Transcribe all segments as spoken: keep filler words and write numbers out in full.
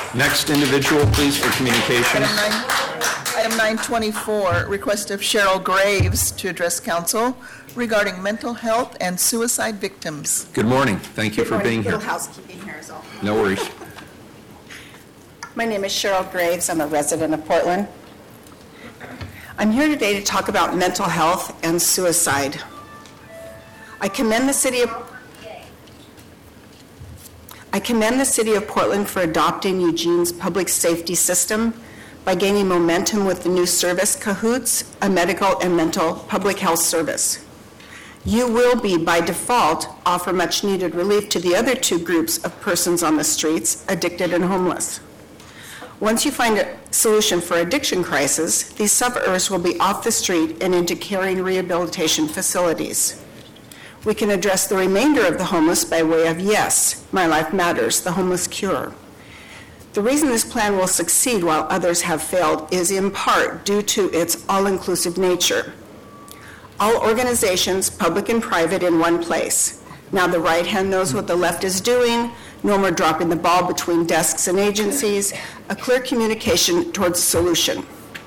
Next individual, please, for communications. Item nine, item nine twenty-four, request of Cheryl Graves to address council regarding mental health and suicide victims. Good morning. Thank you Good for morning. being here. Little housekeeping here is all. No worries. My name is Cheryl Graves. I'm a resident of Portland. I'm here today to talk about mental health and suicide. I commend the city of I commend the city of Portland for adopting Eugene's public safety system by gaining momentum with the new service, Cahoots, a medical and mental public health service. You will be, by default, offer much needed relief to the other two groups of persons on the streets, addicted and homeless. Once you find a solution for addiction crisis, these sufferers will be off the street and into caring rehabilitation facilities. We can address the remainder of the homeless by way of Yes, My Life Matters, the homeless cure. The reason this plan will succeed while others have failed is in part due to its all-inclusive nature. All organizations, public and private, in one place. Now the right hand knows what the left is doing, no more dropping the ball between desks and agencies, a clear communication towards a solution.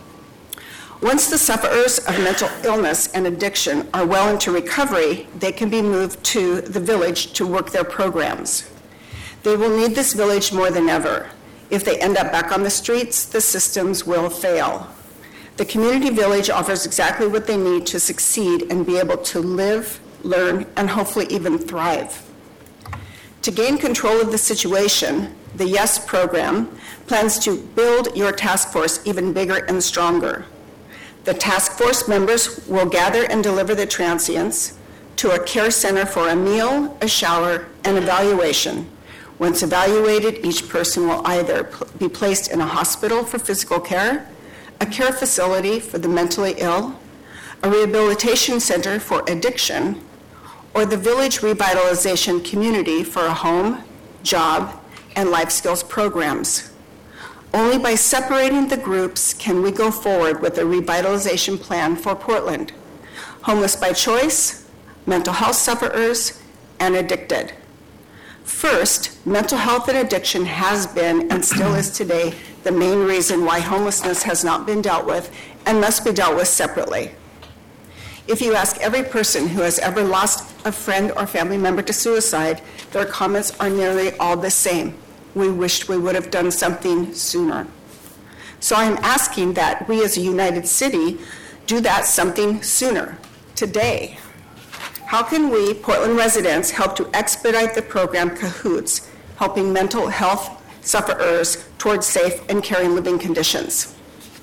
Once the sufferers of mental illness and addiction are well into recovery, they can be moved to the village to work their programs. They will need this village more than ever. If they end up back on the streets, the systems will fail. The community village offers exactly what they need to succeed and be able to live, learn, and hopefully even thrive. To gain control of the situation, the YES program plans to build your task force even bigger and stronger. The task force members will gather and deliver the transients to a care center for a meal, a shower, and evaluation. Once evaluated, each person will either be placed in a hospital for physical care, a care facility for the mentally ill, a rehabilitation center for addiction, or the village revitalization community for a home, job, and life skills programs. Only by separating the groups can we go forward with a revitalization plan for Portland. Homeless by choice, mental health sufferers, and addicted. First, mental health and addiction has been and still is today the main reason why homelessness has not been dealt with and must be dealt with separately. If you ask every person who has ever lost a friend or family member to suicide, their comments are nearly all the same. We wished we would have done something sooner. So I'm asking that we as a united city do that something sooner, today. How can we, Portland residents, help to expedite the program Cahoots, helping mental health sufferers towards safe and caring living conditions?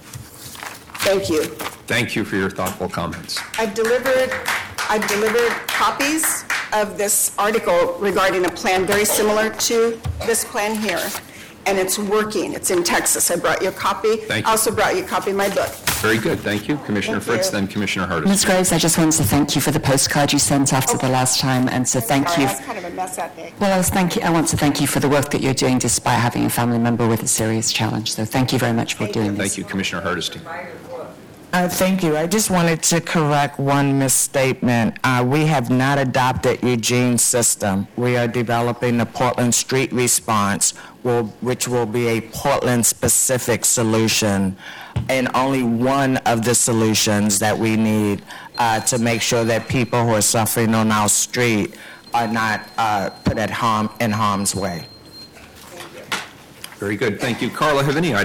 Thank you. Thank you for your thoughtful comments. I've delivered, I've delivered copies of this article regarding a plan very similar to this plan here, and it's working. It's in Texas. I brought you a copy. Thank you. I also brought you a copy of my book. Very good. Thank you. Commissioner Thank Fritz, you. then Commissioner Hardis. Miz Graves, I just wanted to thank you for the postcard you sent after the last time, and so thank Sorry, you. I was kind of a mess that day. Well, I was thank you. I want to thank you for the work that you're doing despite having a family member with a serious challenge. So thank you very much for doing this. Thank you, Commissioner Hardis. Uh, thank you. I just wanted to correct one misstatement. Uh, we have not adopted Eugene's system. We are developing the Portland Street Response, will, which will be a Portland-specific solution, and only one of the solutions that we need uh, to make sure that people who are suffering on our street are not uh, put at harm in harm's way. Very good. Thank you. Carla, have any